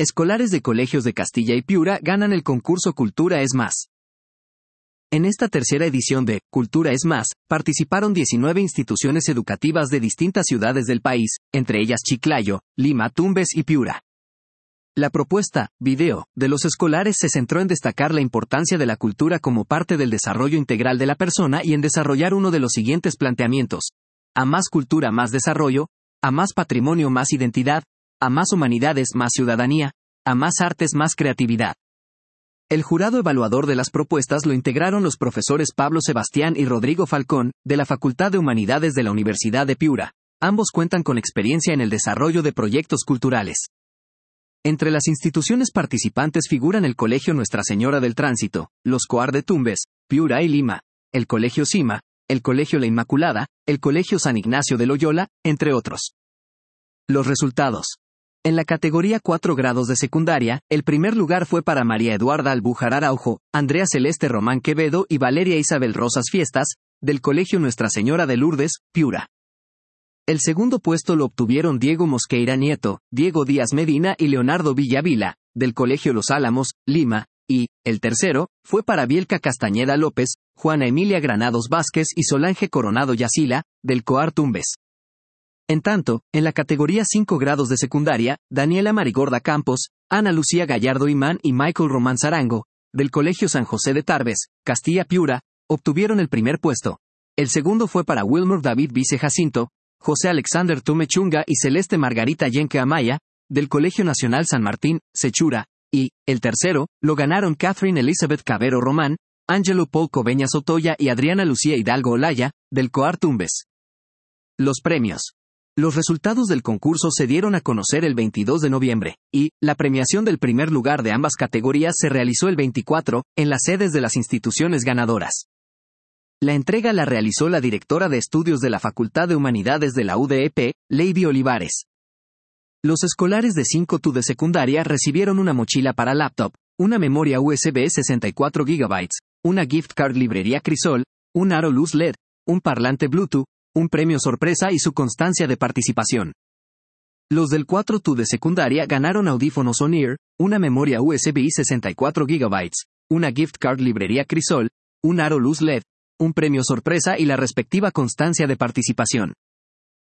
escolares de colegios de Castilla y Piura ganan el concurso Cultura es Más. En esta tercera edición de Cultura es Más, participaron 19 instituciones educativas de distintas ciudades del país, entre ellas Chiclayo, Lima, Tumbes y Piura. La propuesta, video, de los escolares se centró en destacar la importancia de la cultura como parte del desarrollo integral de la persona y en desarrollar uno de los siguientes planteamientos: a más cultura más desarrollo, a más patrimonio más identidad, a más humanidades más ciudadanía, a más artes más creatividad. El jurado evaluador de las propuestas lo integraron los profesores Pablo Sebastián y Rodrigo Falcón, de la Facultad de Humanidades de la Universidad de Piura. Ambos cuentan con experiencia en el desarrollo de proyectos culturales. Entre las instituciones participantes figuran el Colegio Nuestra Señora del Tránsito, los COAR de Tumbes, Piura y Lima, el Colegio Cima, el Colegio La Inmaculada, el Colegio San Ignacio de Loyola, entre otros. Los resultados. En la categoría 4 grados de secundaria, el primer lugar fue para María Eduarda Albujar Araujo, Andrea Celeste Román Quevedo y Valeria Isabel Rosas Fiestas, del Colegio Nuestra Señora de Lourdes, Piura. El segundo puesto lo obtuvieron Diego Mosqueira Nieto, Diego Díaz Medina y Leonardo Villavila, del Colegio Los Álamos, Lima, y, el tercero, fue para Bielka Castañeda López, Juana Emilia Granados Vázquez y Solange Coronado Yacila, del COAR Tumbes. En tanto, en la categoría 5 grados de secundaria, Daniela Marigorda Campos, Ana Lucía Gallardo Imán y Michael Román Zarango, del Colegio San José de Tarbes, Castilla Piura, obtuvieron el primer puesto. El segundo fue para Wilmer David Vice Jacinto, José Alexander Tumechunga y Celeste Margarita Yenque Amaya, del Colegio Nacional San Martín, Sechura, y, el tercero, lo ganaron Catherine Elizabeth Cabero Román, Ángelo Paul Coveñas Otoya y Adriana Lucía Hidalgo Olaya, del COAR Tumbes. Los premios. Los resultados del concurso se dieron a conocer el 22 de noviembre, y la premiación del primer lugar de ambas categorías se realizó el 24, en las sedes de las instituciones ganadoras. La entrega la realizó la directora de estudios de la Facultad de Humanidades de la UDEP, Lady Olivares. Los escolares de 5 de secundaria recibieron una mochila para laptop, una memoria USB 64 GB, una gift card librería Crisol, un aro luz LED, un parlante Bluetooth, un premio sorpresa y su constancia de participación. Los del 4 de secundaria ganaron audífonos On-Ear, una memoria USB 64 GB, una gift card librería Crisol, un aro luz LED, un premio sorpresa y la respectiva constancia de participación.